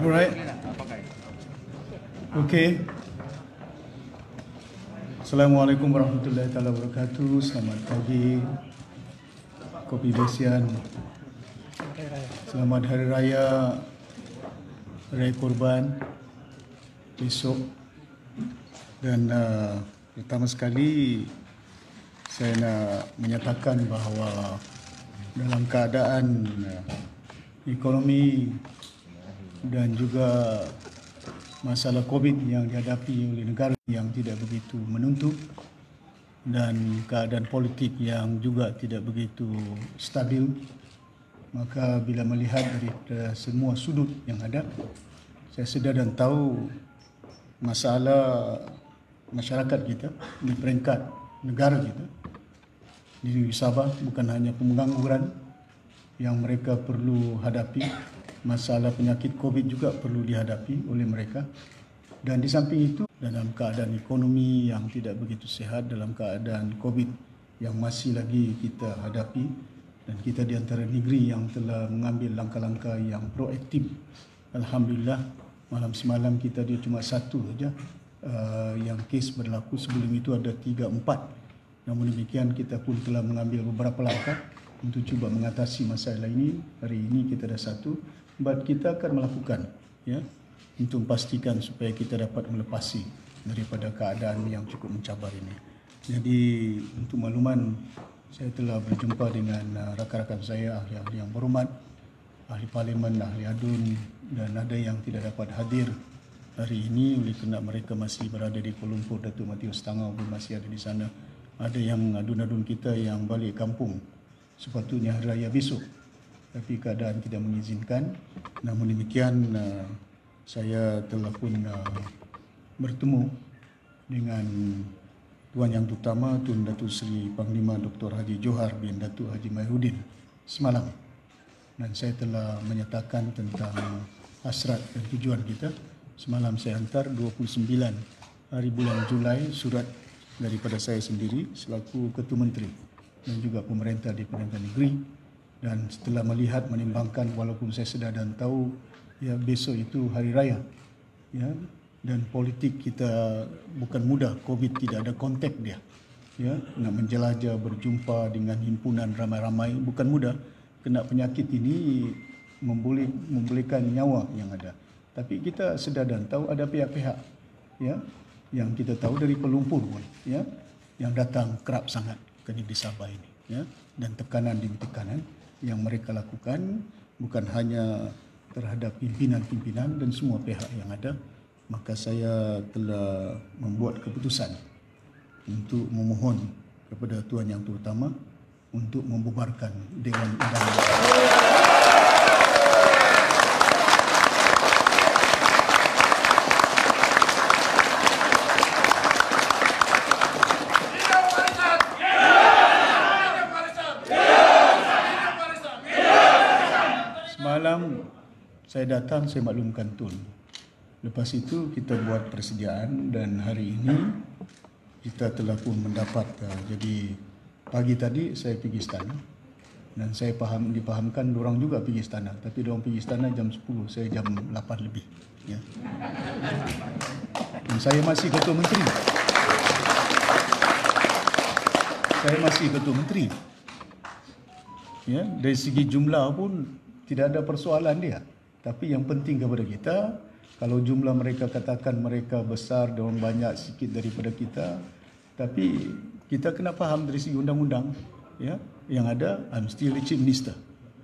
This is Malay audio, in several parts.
Alright. Okay. Assalamualaikum warahmatullahi wabarakatuh. Selamat pagi, Kopi Besian. Selamat Hari Raya Kurban besok. Dan pertama sekali saya nak menyatakan bahawa dalam keadaan ekonomi dan juga masalah COVID yang dihadapi oleh negara yang tidak begitu menentu dan keadaan politik yang juga tidak begitu stabil, maka bila melihat dari semua sudut yang ada, saya sedar dan tahu masalah masyarakat kita di peringkat negara kita di Sabah bukan hanya pengangguran yang mereka perlu hadapi, masalah penyakit COVID juga perlu dihadapi oleh mereka. Dan di samping itu, dalam keadaan ekonomi yang tidak begitu sihat, dalam keadaan COVID yang masih lagi kita hadapi, dan kita di antara negeri yang telah mengambil langkah-langkah yang proaktif. Alhamdulillah, malam semalam kita dia cuma satu saja yang kes berlaku. Sebelum itu ada 3-4. Namun demikian kita pun telah mengambil beberapa langkah untuk cuba mengatasi masalah ini. Hari ini kita ada satu. But kita akan melakukan untuk memastikan supaya kita dapat melepasi daripada keadaan yang cukup mencabar ini. Jadi untuk makluman, saya telah berjumpa dengan rakan-rakan saya, ahli-ahli yang berhormat, ahli parlimen, ahli adun, dan ada yang tidak dapat hadir hari ini oleh kerana mereka masih berada di Kuala Lumpur. Datuk Matius Tangau pun masih ada di sana. Ada yang adun-adun kita yang balik kampung sepatutnya hari raya besok, tapi keadaan tidak mengizinkan. Namun demikian, saya telah pun bertemu dengan Tuan Yang Terutama Tun Datuk Seri Panglima Dr. Haji Johar bin Datuk Haji Mahyudin semalam, dan saya telah menyatakan tentang hasrat dan tujuan kita. Semalam saya hantar 29 hari bulan Julai surat daripada saya sendiri selaku Ketua Menteri dan juga pemerintah di Perdana Negeri. Dan setelah melihat, menimbangkan, walaupun saya sedar dan tahu besok itu hari raya, dan politik kita bukan mudah, COVID tidak ada kontak dia, nak menjelajah, berjumpa dengan himpunan ramai-ramai bukan mudah. Kena penyakit ini membolehkan nyawa yang ada. Tapi kita sedar dan tahu ada pihak-pihak yang kita tahu dari Kuala Lumpur pun yang datang kerap sangat ke negeri Sabah ini, dan tekanan demi tekanan yang mereka lakukan bukan hanya terhadap pimpinan-pimpinan dan semua pihak yang ada. Maka saya telah membuat keputusan untuk memohon kepada Tuan Yang Terutama untuk membubarkan Dewan Undangan. Malam saya datang, saya maklumkan Tun. Lepas itu kita buat persediaan dan hari ini kita telah pun mendapat. Jadi pagi tadi saya pergi istana dan saya dipahamkan diorang juga pergi istana. Tapi diorang pergi istana jam 10, saya jam 8 lebih. Dan saya masih Ketua Menteri. Saya masih Ketua Menteri. Dari segi jumlah pun tidak ada persoalan dia. Tapi yang penting kepada kita, kalau jumlah mereka katakan mereka besar dan banyak sikit daripada kita, tapi kita kena faham dari segi undang-undang, yang ada, I'm still the Chief Minister.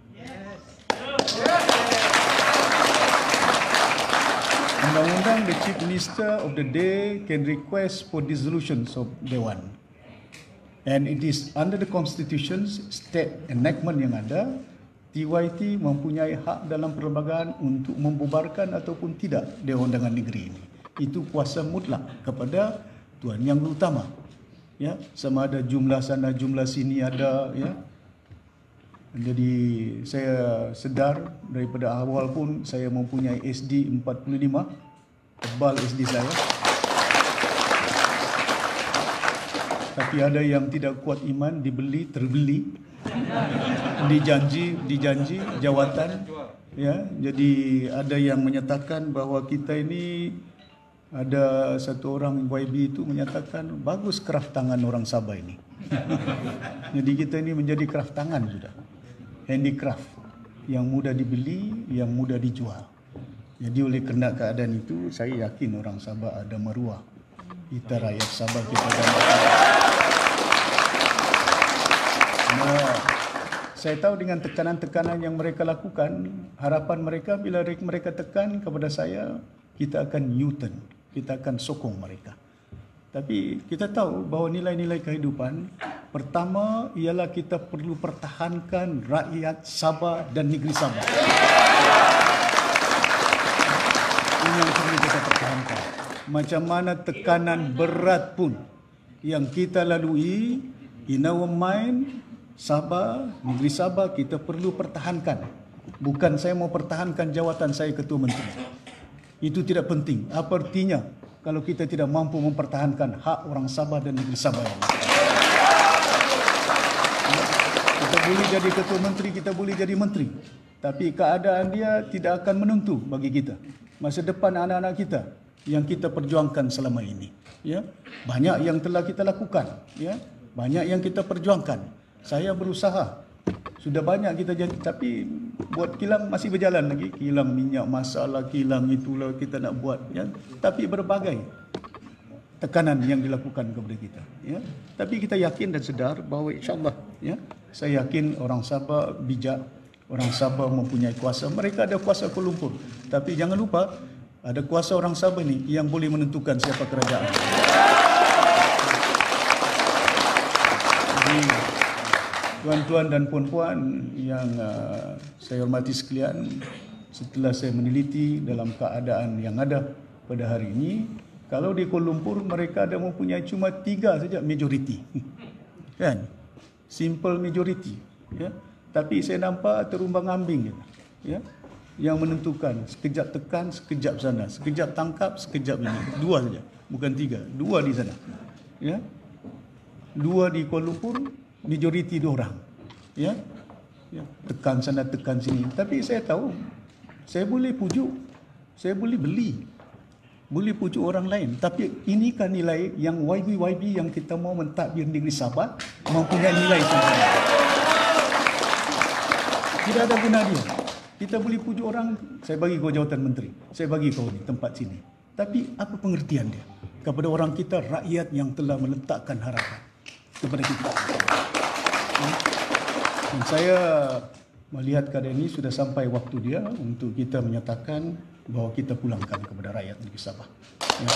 Undang-undang, the Chief Minister of the day can request for dissolutions of Dewan. And it is under the Constitution's state enactment yang ada, TYT mempunyai hak dalam perlembagaan untuk membubarkan ataupun tidak Dewan Undangan Negeri ini. Itu kuasa mutlak kepada Tuan Yang Terutama. Sama ada jumlah sana, jumlah sini ada. Jadi saya sedar daripada awal pun saya mempunyai SD 45, tebal SD saya. Tapi ada yang tidak kuat iman, terbeli, dijanji jawatan, Ya, jadi ada yang menyatakan bahawa kita ini, ada satu orang YB itu menyatakan bagus kraft tangan orang Sabah ini. Jadi kita ini menjadi kraft tangan sudah, handicraft yang mudah dibeli, yang mudah dijual. Jadi oleh kerana keadaan itu, saya yakin orang Sabah ada maruah. Kita rakyat Sabah, kita ada maruah. Saya tahu dengan tekanan-tekanan yang mereka lakukan, harapan mereka bila mereka tekan kepada saya, kita akan U-turn, kita akan sokong mereka. Tapi kita tahu bahawa nilai-nilai kehidupan, pertama ialah kita perlu pertahankan rakyat Sabah dan negeri Sabah. Ini yang perlu kita pertahankan. Macam mana tekanan berat pun yang kita lalui, in our mind, Sabah, negeri Sabah, kita perlu pertahankan. Bukan saya mau pertahankan jawatan saya Ketua Menteri. Itu tidak penting. Apa artinya kalau kita tidak mampu mempertahankan hak orang Sabah dan negeri Sabah ini? Kita boleh jadi Ketua Menteri, kita boleh jadi Menteri. Tapi keadaan dia tidak akan menentu bagi kita. Masa depan anak-anak kita yang kita perjuangkan selama ini. Ya, banyak yang telah kita lakukan. Ya, banyak yang kita perjuangkan. Saya berusaha. Sudah banyak kita jadi, tapi buat kilang masih berjalan lagi. Kilang minyak masalah, kilang itulah kita nak buat. Ya. Tapi berbagai tekanan yang dilakukan kepada kita. Ya. Tapi kita yakin dan sedar bahawa insyaAllah, ya, saya yakin orang Sabah bijak, orang Sabah mempunyai kuasa. Mereka ada kuasa Kuala Lumpur. Tapi jangan lupa, ada kuasa orang Sabah ni yang boleh menentukan siapa kerajaan. Jadi, tuan-tuan dan puan-puan yang saya hormati sekalian, setelah saya meneliti dalam keadaan yang ada pada hari ini, kalau di Kuala Lumpur mereka ada mempunyai cuma 3 saja majoriti. Kan? Simple majority. Ya? Tapi saya nampak terumbang-ambing. Ya? Yang menentukan, sekejap tekan, sekejap sana. Sekejap tangkap, sekejap ini. 2 saja, bukan 3. 2 di sana. Ya? 2 di Kuala Lumpur, majoriti 2 orang. Ya? Ya, tekan sana, tekan sini. Tapi saya tahu, saya boleh pujuk, saya boleh beli, boleh pujuk orang lain. Tapi ini kan nilai yang YB yang kita mau mentadbir negeri Sabah mempunyai nilai sendiri. Tidak ada guna dia. Kita boleh pujuk orang, saya bagi kau jawatan menteri, saya bagi kau ni tempat sini. Tapi apa pengertian dia kepada orang kita, rakyat yang telah meletakkan harapan kepada kita? Dan saya melihat keadaan ini sudah sampai waktu dia untuk kita menyatakan bahawa kita pulangkan kepada rakyat negeri Sabah. Ya.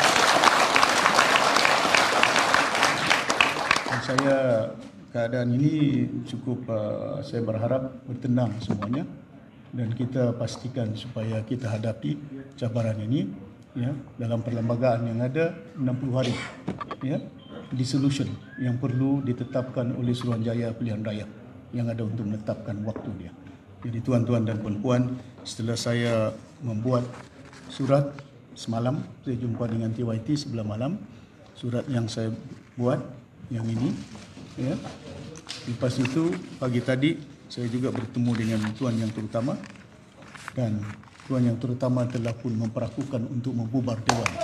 Dan saya keadaan ini cukup, saya berharap bertenang semuanya dan kita pastikan supaya kita hadapi cabaran ini, ya, dalam perlembagaan yang ada 60 hari, ya, dissolution yang perlu ditetapkan oleh Suruhanjaya Pilihan Raya yang ada untuk menetapkan waktu dia. Jadi tuan-tuan dan puan-puan, setelah saya membuat surat semalam, saya jumpa dengan TYT sebelah malam, surat yang saya buat yang ini, ya. Lepas itu pagi tadi saya juga bertemu dengan tuan yang terutama dan tuan yang terutama telah pun memperakukan untuk membubar dewan.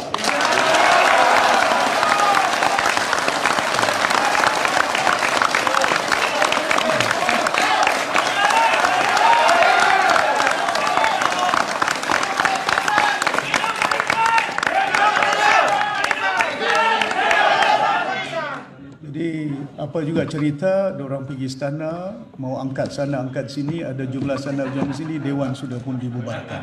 Apa juga cerita, diorang pergi istana, mau angkat sana, angkat sini, ada jumlah sana, jumlah sini, dewan sudah pun dibubarkan.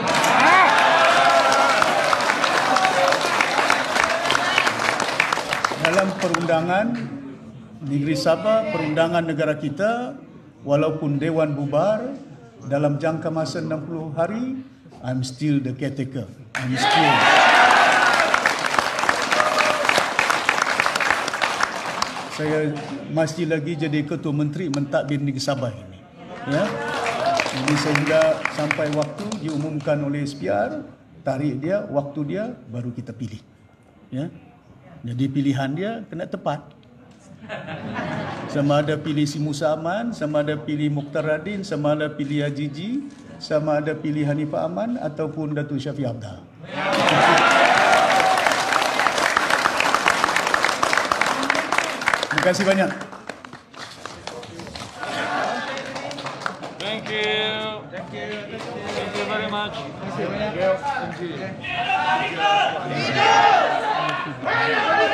Dalam perundangan negeri Sabah, perundangan negara kita, walaupun dewan bubar, dalam jangka masa 60 hari, I'm still the caretaker. I'm still... Saya masih lagi jadi Ketua Menteri mentadbir negeri Sabah ini. Ya. Jadi sehingga sampai waktu diumumkan oleh SPR, tarikh dia, waktu dia, baru kita pilih. Ya. Jadi pilihan dia kena tepat. Sama ada pilih si Musa Aman, sama ada pilih Mukhtar Radin, sama ada pilih Haji Ji, sama ada pilih Hanifah Aman ataupun Datuk Syafiq Abdal. Terima kasih banyak. Thank you. Thank you. Thank you very much. Thank you. Thank you.